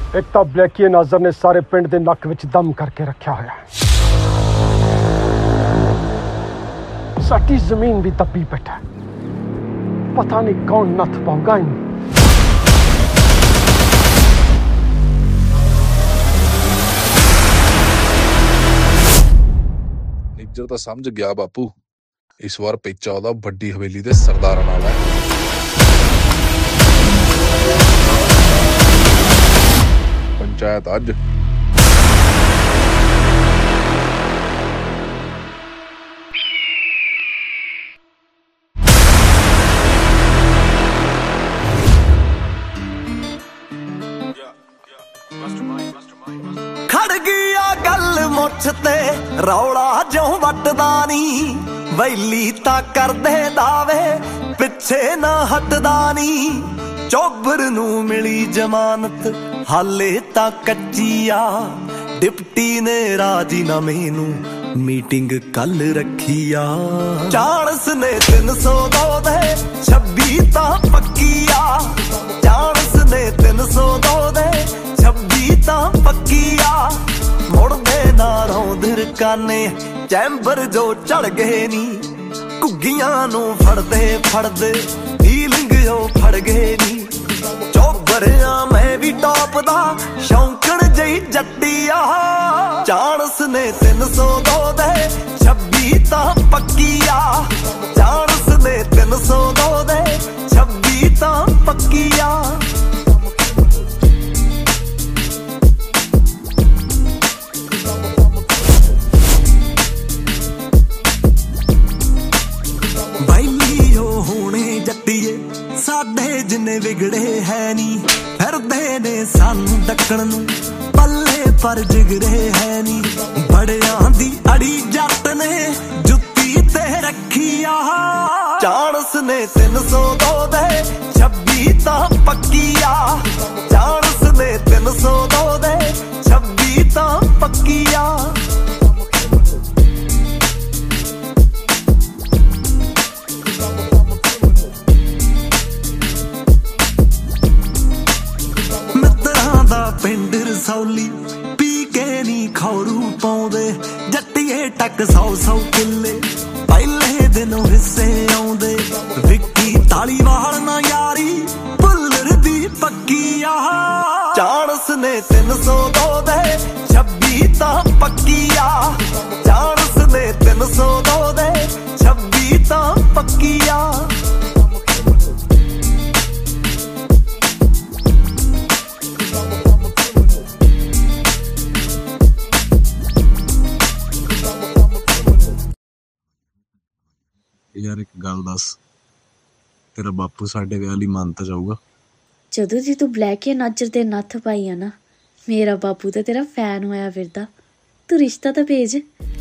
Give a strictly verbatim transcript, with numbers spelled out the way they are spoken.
एक तो ब्लैकी नाजर ने सारे पिंड दे नक विच दम करके रखा होया है। साडी जमीन भी तपी बैठा, पता नहीं कौन नथ पाऊगा इन। निज्जर तो समझ गया बापू, इस बार पेचा ओदा बड़ी हवेली दे सरदारां नाल है। पंचायत अज खड़ गया गल मुछ ते रौला जो वटदा नी, वैली ता कर दे दावे पिछे ना हटदा नी। चौबर नू मिली जमानत हाले ता कच्चिया, डिप्टी ने राजीनामे नू मीटिंग कल रखिया। चाणस ने तीन सौ दो दे छब्बी ता पक्किया, चाणस ने तीन सौ दो दे छब्बी ता पक्किया। मुड़दे ना रौंदर काने चैंबर जो चढ़ गए नी, घुग्गियां नू फड़दे फड़दे हीलिंग जो फड़ गए नी। चौबरिया मैं भी टॉप दा शौंकण जई जट्टिया, चाणस ने तीन सौ दो दे छब्बी ता पक्किया, चाणस ने तीन सौ दो दे छब्बी ता पक्किया। साडे जिन्ने बिगड़े है नी, फिरदे ने सानू डकण नू पल्ले पर जिगरे है नी। बड़ियां दी अड़ी जट ने जुत्ती ते रखिया, चाणस ने तीन सौ दो दे छब्बी ता पक्किया, चाणस ने तीन सौ दो दे छब्बी ता पक्किया। पिंड रसौली पी के नी खौरू पाउंदे, जट्टिए टक सौ सौ किले पहले दिनों हिस्से आउंदे। विक्की तालीवाल ना यारी पुल्लर दी पक्किया, चाणस ने तीन सौ दो दे छब्बी ता पक्किया, चाणस ने तीन सौ दो दे छब्बी ता पक्किया। यार एक गल दस, तेरा बापू साडे विआह लई मन तां जाऊगा? जदों दी तू ब्लैकी नाजर ते नत्थ पाई आ ना, मेरा बापू तो तेरा फैन होया फिरदा। तू रिश्ता तो भेज।